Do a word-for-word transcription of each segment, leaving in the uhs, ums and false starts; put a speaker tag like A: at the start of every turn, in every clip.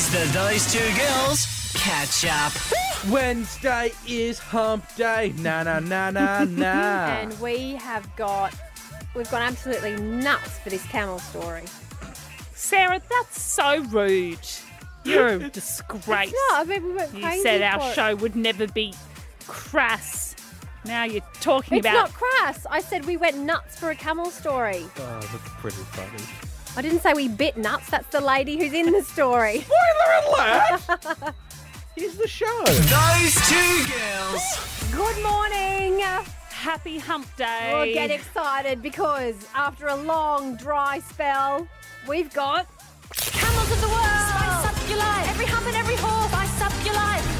A: It's the Those Two Girls Catch Up.
B: Wednesday is hump day. Na na na na na.
C: And we have got, we've gone absolutely nuts for this camel story.
D: Sarah, that's so rude. You're a disgrace.
C: No, I mean, we went
D: You
C: crazy
D: said our
C: for it.
D: show would never be crass. Now you're talking
C: It's
D: about...
C: not crass. I said we went nuts for a camel story.
B: Oh, that's pretty funny.
C: I didn't say we bit nuts. That's the lady who's in the story.
B: Spoiler alert! Here's the show.
A: Those Two Girls.
C: Good morning.
D: Happy hump day.
C: Well, get excited because after a long dry spell, we've got camels of the world.
E: Spice up your life. Every hump and every horse. Spice up your life.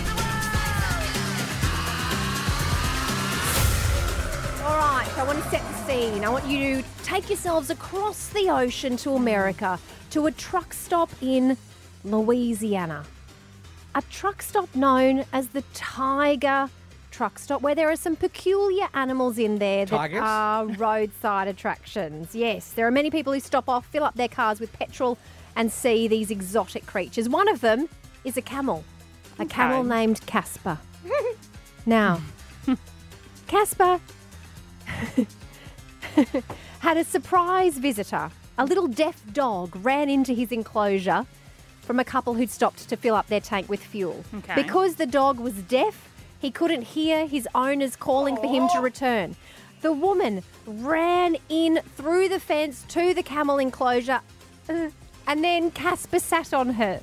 C: All right, so I want to set the scene. I want you to take yourselves across the ocean to America to a truck stop in Louisiana. A truck stop known as the Tiger Truck Stop, where there are some peculiar animals in there that
B: Tigers?
C: are roadside attractions. Yes, there are many people who stop off, fill up their cars with petrol and see these exotic creatures. One of them is a camel, a
D: Okay.
C: camel named Casper. Now, Casper had a surprise visitor. A little deaf dog ran into his enclosure from a couple who'd stopped to fill up their tank with fuel.
D: Okay.
C: Because the dog was deaf, he couldn't hear his owners calling for him to return. The woman ran in through the fence to the camel enclosure, uh, and then Casper sat on her.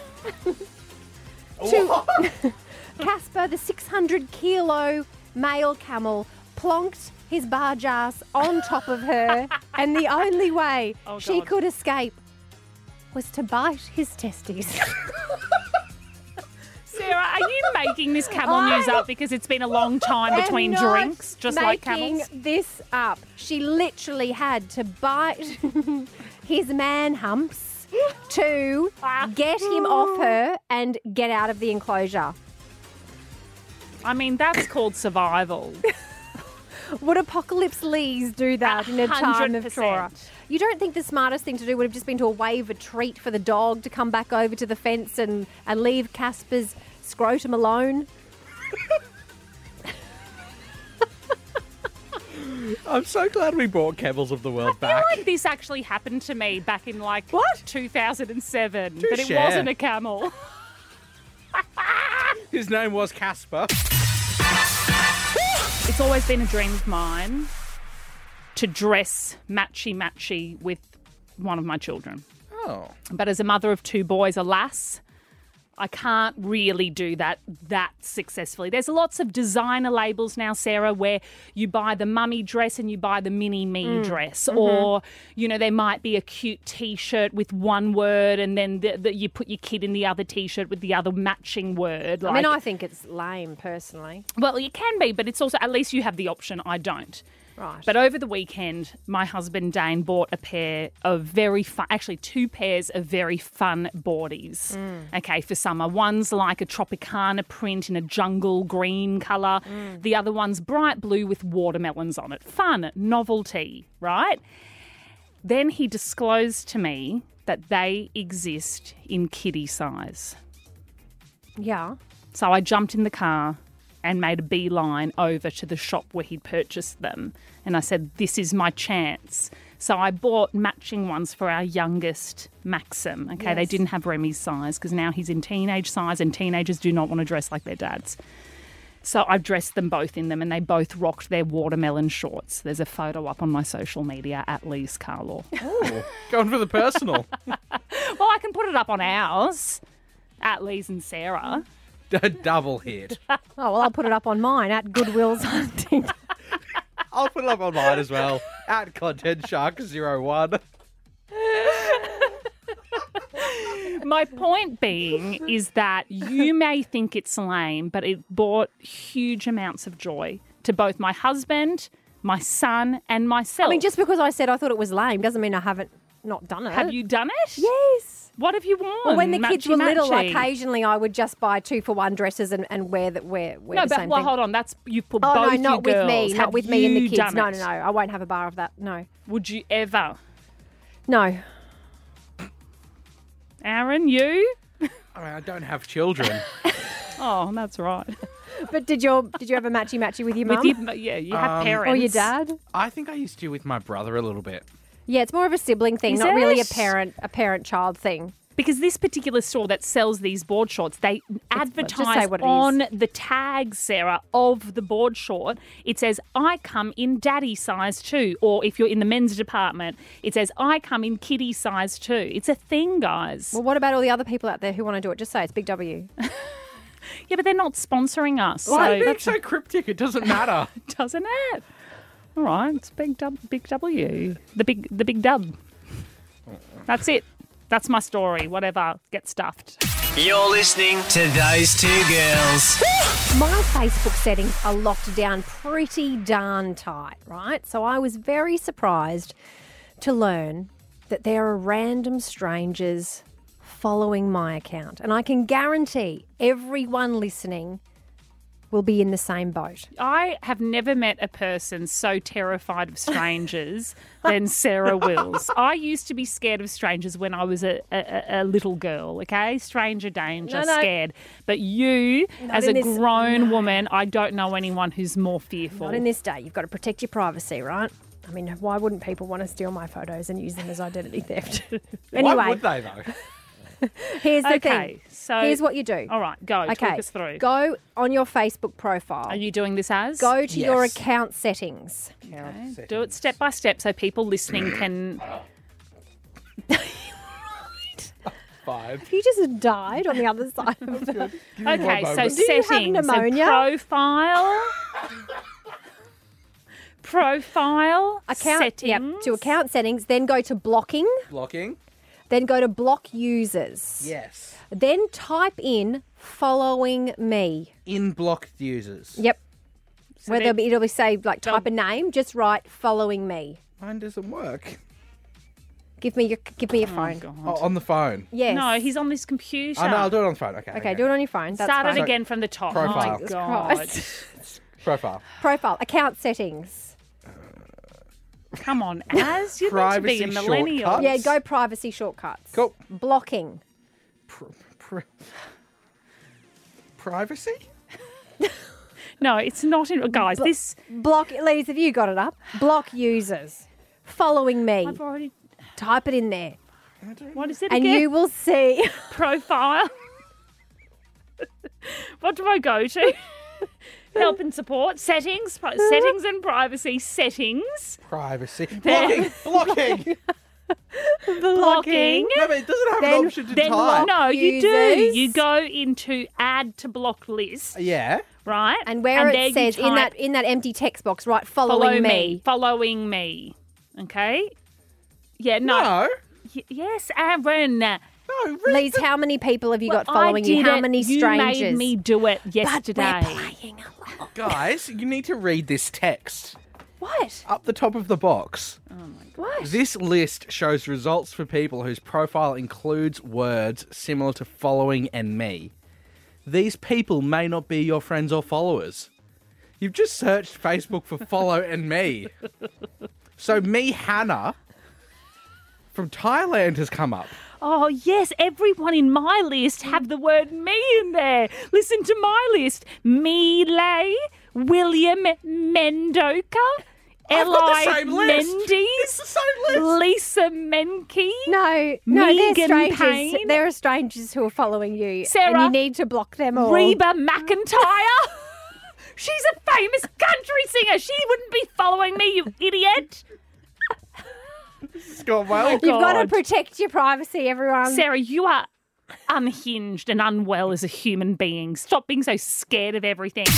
C: To- Casper, the six hundred kilo male camel, plonked his barge ass on top of her, and the only way
D: Oh,
C: she
D: God.
C: could escape was to bite his testes.
D: Sarah, are you making this camel news up because it's been a long time
C: I'm
D: between
C: not
D: drinks, just like
C: making
D: camels?
C: this up. She literally had to bite his man humps to get him off her and get out of the enclosure.
D: I mean, that's called survival.
C: Would Apocalypse Lees do that
D: A
C: in a time
D: hundred
C: of
D: percent.
C: Torah? You don't think the smartest thing to do would have just been to wave a treat for the dog to come back over to the fence and, and leave Casper's scrotum alone?
B: I'm so glad we brought Camels of the World
D: I
B: back.
D: feel like this actually happened to me back in like
B: What?
D: two thousand seven, but it
B: Touche.
D: wasn't a camel.
B: His name was Casper.
D: It's always been a dream of mine to dress matchy-matchy with one of my children.
B: Oh.
D: But as a mother of two boys, alas, I can't really do that that successfully. There's lots of designer labels now, Sarah, where you buy the mummy dress and you buy the mini-me dress. Or, you know, there might be a cute T-shirt with one word and then the, the, you put your kid in the other T-shirt with the other matching word.
C: I mean,
D: like-
C: I think it's lame, personally.
D: Well, you can be, but it's also, at least you have the option. I don't.
C: Right.
D: But over the weekend, my husband Dane bought a pair of very fun, actually two pairs of very fun boardies, okay, for summer. One's like a Tropicana print in a jungle green colour. The other one's bright blue with watermelons on it. Fun, novelty, right? Then he disclosed to me that they exist in kiddie size.
C: Yeah.
D: So I jumped in the car and made a beeline over to the shop where he'd purchased them. And I said, this is my chance. So I bought matching ones for our youngest, Maxim. Okay, they
C: Yes.
D: didn't have Remy's size because now he's in teenage size and teenagers do not want to dress like their dads. So I dressed them both in them and they both rocked their watermelon shorts. There's a photo up on my social media at Lee's Carlaw.
B: Oh, going for the personal.
D: Well, I can put it up on ours at Lee's and Sarah.
B: D- Double hit.
C: Oh, well, I'll put it up on mine at Goodwill's Hunting.
B: I'll put it up on mine as well. At Content Shark zero one.
D: My point being is that you may think it's lame, but it brought huge amounts of joy to both my husband, my son, and myself.
C: I mean, just because I said I thought it was lame doesn't mean I haven't not done it.
D: Have you done it?
C: Yes.
D: What have you worn?
C: Well, when the kids were little,
D: Matchy-matchy.
C: occasionally I would just buy two for one dresses and, and wear the wear, wear
D: No,
C: the
D: but
C: same
D: well,
C: thing.
D: hold on. That's you've put
C: Oh
D: both
C: no, not
D: your
C: with me,
D: girls.
C: not
D: Have
C: with me and the
D: you
C: kids.
D: done
C: No,
D: it?
C: no, no. I won't have a bar of that. No,
D: Would you ever,
C: no.
D: Aaron? You?
B: I mean, I don't have children.
D: Oh, that's right.
C: But did your did you have a matchy matchy with your mum?
D: With your, yeah, you have
B: Um,
D: parents.
C: or your dad?
B: I think I used to with my brother a little bit.
C: Yeah, it's more of a sibling thing,
D: Is
C: not really a
D: it?
C: parent a parent child thing.
D: Because this particular store that sells these board shorts, they
C: just say
D: advertise
C: what it
D: on the tag, Sarah, of the board short. It says, I come in daddy size too. Or if you're in the men's department, it says, I come in kiddie size too. It's a thing, guys.
C: Well, what about all the other people out there who want to do it? Just say it's Big W.
D: Yeah, but they're not sponsoring us.
B: Why
D: so
B: being so cryptic? It doesn't matter.
D: doesn't it? All right, it's big, dub, big W. The big, the big dub. That's it. That's my story. Whatever. Get stuffed.
A: You're listening to Those Two Girls.
C: My Facebook settings are locked down pretty darn tight, right? So I was very surprised to learn that there are random strangers following my account. And I can guarantee everyone listening will be in the same boat.
D: I have never met a person so terrified of strangers than Sarah Wills. I used to be scared of strangers when I was a, a, a little girl, okay? Stranger danger,
C: No, no.
D: scared. But you,
C: Not
D: as a
C: in this-
D: grown
C: no.
D: woman, I don't know anyone who's more fearful.
C: Not in this day. You've got to protect your privacy, right? I mean, why wouldn't people want to steal my photos and use them as identity theft? Anyway,
B: Why would they, though?
C: here's the
D: Okay,
C: thing.
D: so-
C: here's what you do.
D: All right, go.
C: Okay,
D: Talk us through.
C: go on your Facebook profile.
D: Are you doing this as?
C: Go to your
B: Yes.
C: account settings.
D: Okay. Do it step by step so people listening can...
B: Five.
C: You just died on the other side of the...
D: Okay, so
B: moment.
C: Do you have
D: settings.
C: pneumonia?
D: So profile... profile,
C: Account,
D: settings.
C: yep, to account settings, then go to blocking,
B: Blocking?
C: then go to block users.
B: Yes.
C: Then type in following me.
B: In blocked users.
C: Yep. Whether
D: then-
C: it'll be, it'll be say like
D: So-
C: type a name, just write following me.
B: Mine doesn't work.
C: Give me your give me your phone.
D: God.
B: Oh, on the phone.
C: Yes.
D: No, he's on this computer.
B: Oh, no, I'll do it on the phone. Okay.
C: Okay, do it on your phone. That's
D: Start
C: fine.
D: it again from the top.
B: Profile.
D: My
C: Jesus
D: God.
C: Christ.
B: Profile.
C: Profile, account settings.
D: Come on, Az. You're meant to be a
B: Privacy
D: millennial.
B: shortcuts.
C: Yeah, go privacy shortcuts.
B: Cool.
C: Blocking.
B: Pr- pr- privacy?
D: No, it's not. In, guys, this...
C: Block, Lise, have you got it up? Block users. Following me.
D: I've already...
C: Type it in there.
D: What is it
C: And
D: again?
C: you will see.
D: Profile. What do I go to? Help and support. Settings. Pri- settings and privacy. Settings.
B: Privacy. Blocking. Blocking.
D: Blocking.
B: No, but it doesn't have
C: Then-
B: an option to
D: Then
B: type.
D: no, you do.
C: Users.
D: You go into add to block list,
B: Yeah.
D: right?
C: And where
D: there you
C: it says in
D: type,
C: that in that empty text box, right, following
D: follow
C: me.
D: me. Following me. Okay. Yeah. No.
B: No.
D: Y- yes, Aaron.
B: No. Read
C: Lise,
B: the-
C: how many people have you
D: Well,
C: got following
D: I
C: you?
D: did
C: How
D: it.
C: many
D: You
C: strangers?
D: made me do it
C: but
D: yesterday.
C: we're playing along.
B: Guys, you need to read this text.
C: What?
B: Up the top of the box.
C: What?
B: This list shows results for people whose profile includes words similar to following and me. These people may not be your friends or followers. You've just searched Facebook for follow and me. So me, Hannah, from Thailand has come up.
D: Oh, yes, everyone in my list have the word me in there. Listen to my list. Meelay, William Mendoka,
B: I've got the
D: Eli
B: same list.
D: Mendes,
B: It's the same list.
D: Lisa Menke.
C: No, no, they're
D: Megan
C: strangers.
D: Payne.
C: There are strangers who are following you, and
D: Sarah.
C: you need to block them all.
D: Reba McIntyre. She's a famous country singer. She wouldn't be following me, you idiot.
B: It's gone well.
C: You've got to
D: God.
C: protect your privacy, everyone.
D: Sarah, you are unhinged and unwell as a human being. Stop being so scared of everything.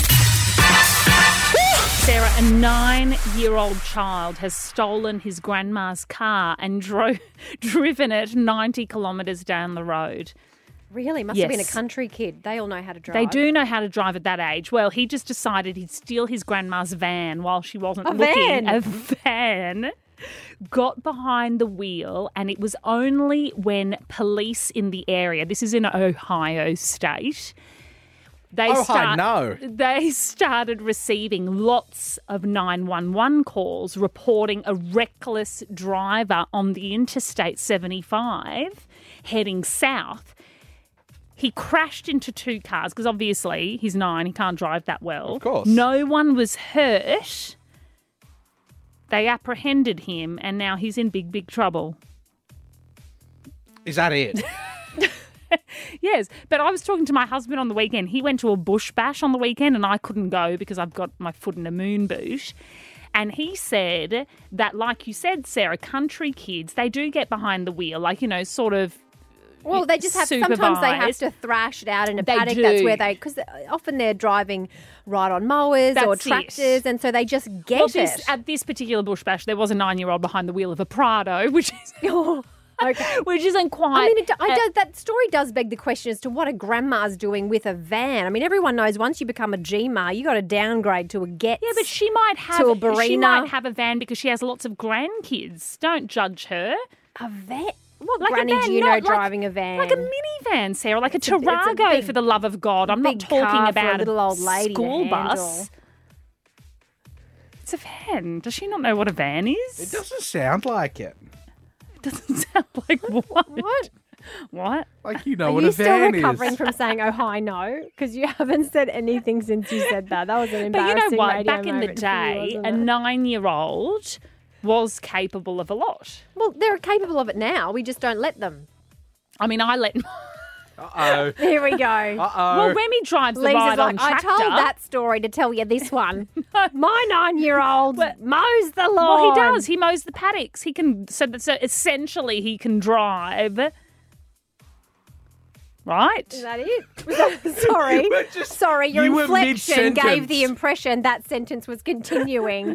D: Sarah, a nine-year-old child has stolen his grandma's car and dro- driven it ninety kilometres down the road.
C: Really, must have been a
D: Yes.
C: country kid. They all know how to drive.
D: They do know how to drive at that age. Well, he just decided he'd steal his grandma's van while she wasn't
C: A
D: looking.
C: van?
D: A van. Got behind the wheel, and it was only when police in the area, this is in Ohio State, they
B: Oh,
D: start,
B: I know.
D: they started receiving lots of nine one one calls reporting a reckless driver on the Interstate seventy-five heading south. He crashed into two cars because obviously he's nine, he can't drive that well.
B: Of course.
D: No one was hurt. They apprehended him and now he's in big, big trouble.
B: Is that it?
D: Yes, but I was talking to my husband on the weekend. He went to a bush bash on the weekend and I couldn't go because I've got my foot in a moon boot. And he said that, like you said, Sarah, country kids, they do get behind the wheel, like, you know, sort of
C: Well, they just have, sometimes they have
D: supervised.
C: to thrash it out in a
D: They
C: paddock. That's
D: do.
C: where they, because often they're driving right on mowers or
D: That's it.
C: tractors, and so they just get
D: Well, this,
C: it.
D: at this particular bush bash, there was a nine-year-old behind the wheel of a Prado, which is
C: Oh, okay.
D: which isn't quite.
C: I mean, it, I
D: uh,
C: do, that story does beg the question as to what a grandma's doing with a van. I mean, everyone knows once you become a G M A, you got to downgrade to a Getz.
D: yeah, but she might have
C: to a
D: she
C: Barina.
D: might have a van because she has lots of grandkids. Don't judge her.
C: a van. What
D: Like a
C: granny
D: van,
C: do you know
D: not like-
C: driving a van?
D: Like a minivan, Sarah, like a
C: a- it's a
D: Tarago,
C: big-
D: for the love of God. I'm not
C: big car
D: talking
C: for a
D: about
C: little old lady to
D: school bus.
C: handle.
D: It's a van. Does she not know what a van is?
B: It doesn't sound like it.
D: It doesn't sound like what?
C: What?
D: What?
B: Like you know
C: Are
B: what
C: you
B: a
C: still
B: van
C: recovering
B: is.
C: from saying "oh hi no"? Because you haven't said anything since you said that. That was an
D: But you
C: embarrassing
D: know what?
C: radio
D: Back in the
C: moment for you,
D: day,
C: wasn't
D: a
C: it?
D: nine-year-old was capable of a lot.
C: Well, they're capable of it now. We just don't let them.
D: I mean, I let.
B: Uh-oh.
C: Here we go.
B: Uh-oh.
D: Well, Remy drives the
C: Lisa's
D: ride
C: like,
D: on
C: I
D: tractor.
C: told that story to tell you this one. My nine-year-old mows the lawn.
D: Well, he does. He mows the paddocks. He can. So, so essentially, he can drive. Right?
C: Is that it? Was that- sorry.
B: We're just-
C: Sorry, your
B: you were
C: inflection gave
B: mid-sentence.
C: the impression that sentence was continuing.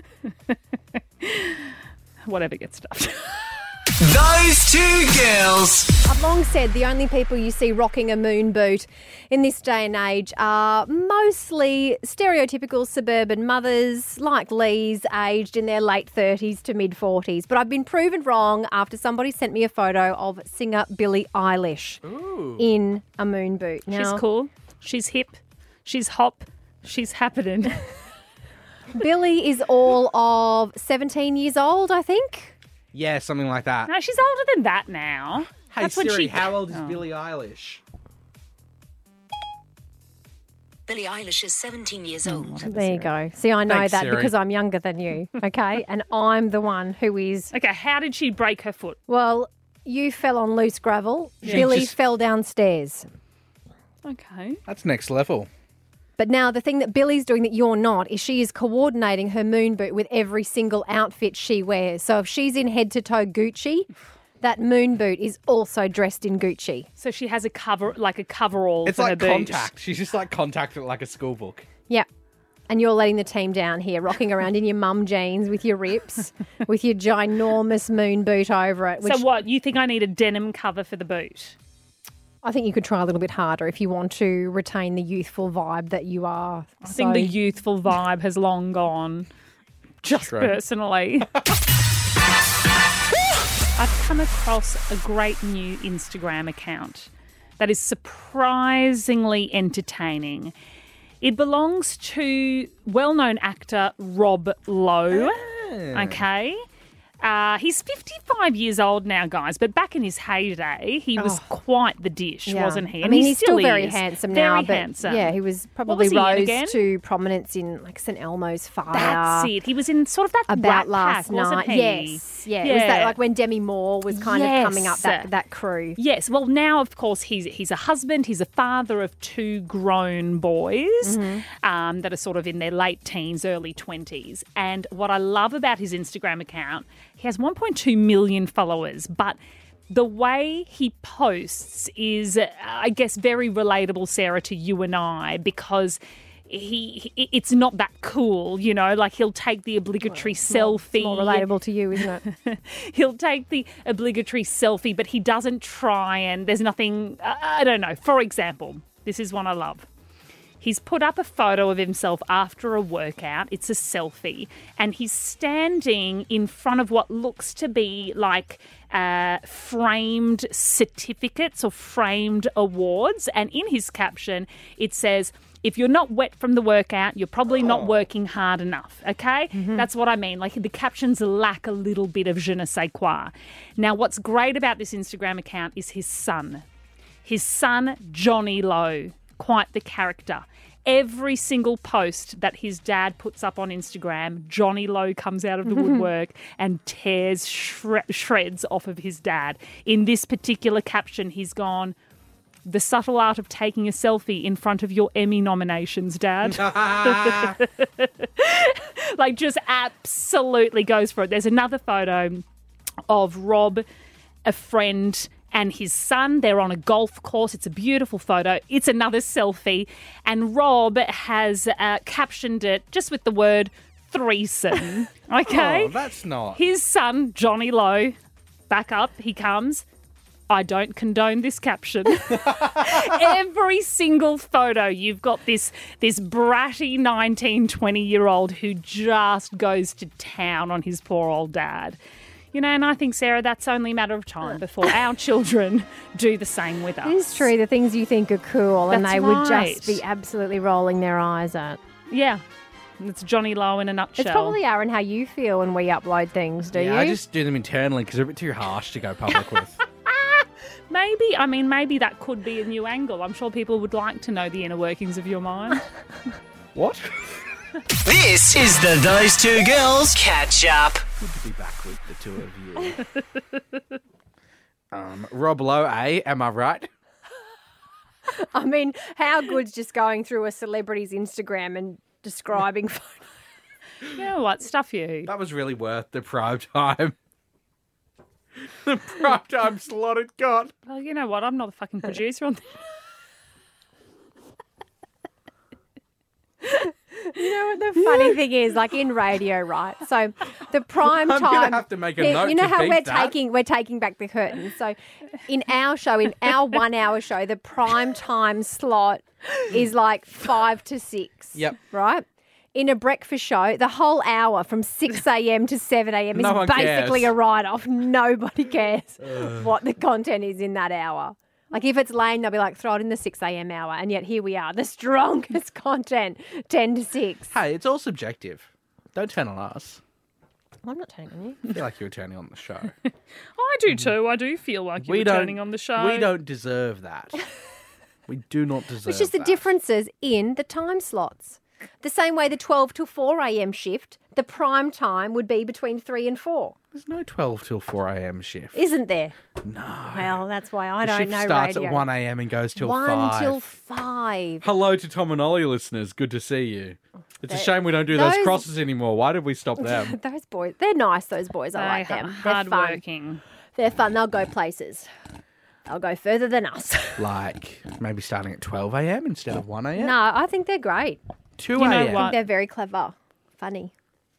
D: Whatever gets stuffed.
A: Those two girls.
C: I've long said the only people you see rocking a moon boot in this day and age are mostly stereotypical suburban mothers like Lee's, aged in their late thirties to mid forties. But I've been proven wrong after somebody sent me a photo of singer Billie Eilish in a moon boot. Now,
D: She's cool. She's hip. She's hop. She's happening.
C: Billie is all of seventeen years old, I think.
B: Yeah, something like that.
D: No, she's older than that now.
B: Hey
D: That's when
B: Siri,
D: she-
B: how old is
D: Oh.
B: Billie Eilish?
F: Billie Eilish is seventeen years old.
C: There you go. See, I know
B: Thanks,
C: that
B: Siri.
C: because I'm younger than you, okay? And I'm the one who is,
D: Okay, how did she break her foot?
C: well, you fell on loose gravel. Billie
B: just-
C: fell downstairs.
D: Okay.
B: That's next level.
C: But now the thing that Billie's doing that you're not is she is coordinating her moon boot with every single outfit she wears. So if she's in head to toe Gucci, that moon boot is also dressed in Gucci.
D: So she has a cover, like a coverall
B: It's
D: for her
B: like
D: boot.
B: contact. She's just like contacted like a school book.
C: Yeah. And you're letting the team down here, rocking around in your mum jeans with your rips, with your ginormous moon boot over it. Which
D: So what? You think I need a denim cover for the boot?
C: I think you could try a little bit harder if you want to retain the youthful vibe that you are.
D: I think the youthful vibe has long gone. Just
B: True.
D: personally. I've come across a great new Instagram account that is surprisingly entertaining. It belongs to well-known actor Rob Lowe. Okay. Uh, he's fifty-five years old now, guys, but back in his heyday, he was quite the dish,
C: Yeah.
D: wasn't he?
C: I mean,
D: he
C: he's still very
D: is.
C: handsome
D: Very
C: now. But
D: handsome.
C: yeah, he was probably
D: was he in
C: rose
D: again?
C: to prominence in like St Elmo's Fire.
D: That's it. He was in sort of that
C: About
D: Rat
C: last
D: Pack, wasn't
C: night.
D: he?
C: Yes. Yeah. It was that like when Demi Moore was kind of coming up
D: Yes.
C: that, that crew.
D: Yes. Well, now of course he's he's a husband. He's a father of two grown boys
C: Mm-hmm.
D: um, that are sort of in their late teens, early twenties. And what I love about his Instagram account, he has one point two million followers, but the way he posts is, uh, I guess, very relatable, Sarah, to you and I, because he, he it's not that cool, you know, like he'll take the obligatory selfie.
C: It's more relatable to you, isn't it?
D: He'll take the obligatory selfie, but he doesn't try, and there's nothing, I I don't know. For example, this is one I love. He's put up a photo of himself after a workout. It's a selfie. And he's standing in front of what looks to be like uh, framed certificates or framed awards. And in his caption, it says, if you're not wet from the workout, you're probably not working hard enough, okay? That's what I mean. Like the captions lack a little bit of je ne sais quoi. Now, what's great about this Instagram account is his son. His son, Johnny Lowe, quite the character. Every single post that his dad puts up on Instagram, Johnny Lowe comes out of the woodwork and tears shred- shreds off of his dad. In this particular caption, he's gone, "The subtle art of taking a selfie in front of your Emmy nominations, Dad." Like, just absolutely goes for it. There's another photo of Rob, a friend, and his son. They're on a golf course. It's a beautiful photo. It's another selfie. And Rob has uh, captioned it just with the word threesome. Okay?
B: Oh, that's not.
D: His son, Johnny Lowe, back up, he comes. "I don't condone this caption." Every single photo, you've got this this bratty nineteen, twenty-year-old who just goes to town on his poor old dad. You know, and I think, Sarah, that's only a matter of time before our children do the same with us.
C: It is true, the things you think are cool and
D: That's
C: they would
D: right.
C: just be absolutely rolling their eyes at.
D: Yeah. It's Johnny Lowe in a nutshell.
C: It's probably, Aaron, how you feel when we upload things, do
B: yeah,
C: you?
B: I just do them internally because they're a bit too harsh to go public with.
D: Maybe, I mean, maybe that could be a new angle. I'm sure people would like to know the inner workings of your mind.
B: What?
A: This is the Those Two Girls Catch Up.
B: Good to be back with the two of you. um, Rob Lowe, eh? Am I right?
C: I mean, how good's just going through a celebrity's Instagram and describing photos?
D: You know what? Stuff you.
B: That was really worth the prime time. The prime time slot it got.
D: Well, you know what? I'm not the fucking producer on this.
C: You know what the funny thing is, like in radio, right? So the prime
B: I'm
C: time.
B: gonna have to make a
C: Yeah,
B: note
C: You know
B: to
C: how
B: beep
C: we're
B: that.
C: taking we're taking back the curtain. So in our show, in our one hour show, the prime time slot is like five to six.
B: Yep.
C: Right? In a breakfast show, the whole hour from six a.m. to seven a.m.
B: No
C: is
B: one
C: basically
B: cares.
C: a write-off. Nobody cares what the content is in that hour. Like if it's lame, they'll be like, throw it in the six a.m. hour. And yet here we are, the strongest content, ten to six.
B: Hey, it's all subjective. Don't turn on us.
C: I'm not turning on you.
B: I feel like you were turning on the show.
D: I do too. I do feel like you're turning on the show.
B: We don't deserve that. We do not deserve
C: It's just the
B: that.
C: differences in the time slots. The same way the twelve till four a.m. shift, the prime time would be between three and four.
B: There's no twelve till four a.m. shift.
C: Isn't there?
B: No.
C: Well, that's why I
B: The
C: don't
B: shift
C: know
B: starts
C: radio.
B: at one a.m. and goes till
C: One
B: five.
C: till five.
B: Hello to Tom and Ollie listeners. Good to see you. It's a shame we don't do
C: those-
B: those crosses anymore. Why did we stop them?
C: Those boys, they're nice, those boys. I like
D: They
C: them.
D: are
C: They're fun.
D: hardworking.
C: They're fun. They'll go places. They'll go further than us.
B: Like maybe starting at twelve a.m. instead of one a.m.
C: No, I think they're great.
B: two
D: You know
B: a.m.
D: what?
C: They're very clever. Funny.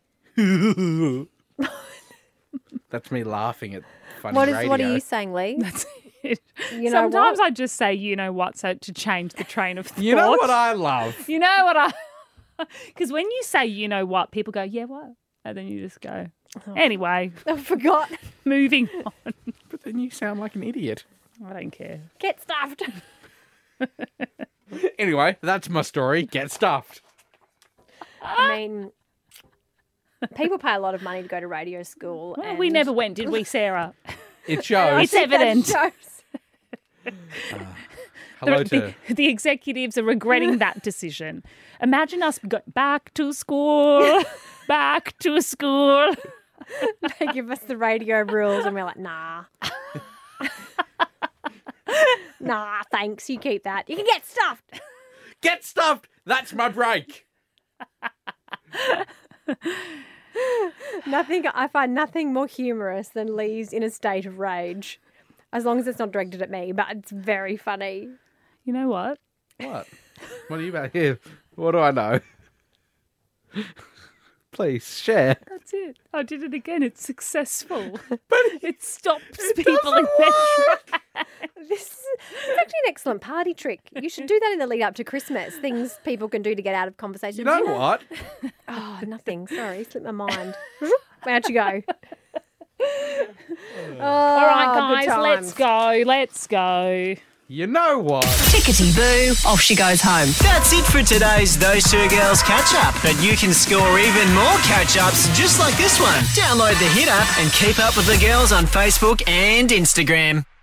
B: That's me laughing at funny
C: What is?
B: radio.
C: What are you saying, Lee?
D: That's it.
C: You know
D: Sometimes
C: what?
D: I just say, you know what, so to change the train of thought.
B: You know what I love?
D: You know what I... Because when you say, you know what, people go, yeah, what? And then you just go, anyway,
C: I forgot.
D: moving on.
B: But then you sound like an idiot.
D: I don't care.
C: Get stuffed.
B: Anyway, that's my story. Get stuffed.
C: I mean, people pay a lot of money to go to radio school.
D: Well,
C: and
D: we never went, did we, Sarah?
B: It shows.
D: It's evident.
C: That shows.
B: Hello
D: the,
B: to
D: the, the executives are regretting that decision. Imagine us go back to school, back to school.
C: They give us the radio rules, and we're like, nah. Nah, thanks. You keep that. You can get stuffed.
B: get stuffed. That's my break.
C: Nothing. I find nothing more humorous than Lee's in a state of rage, as long as it's not directed at me. But it's very funny.
D: You know what?
B: What? What are you about here? What do I know? Please share.
D: That's it. I did it again. It's successful.
B: But
D: It stops people in their tracks.
C: This is it's actually an excellent party trick. You should do that in the lead up to Christmas. Things people can do to get out of conversations.
B: you know what?
C: Oh, nothing. Sorry, slipped my mind. Where'd you go? Oh,
D: All right,
C: good
D: guys, let's
C: times.
D: go. Let's go.
B: You know what?
F: Tickety boo, off she goes home.
A: That's it for today's Those Two Girls Catch Up. But you can score even more catch ups just like this one. Download the Hit app and keep up with the girls on Facebook and Instagram.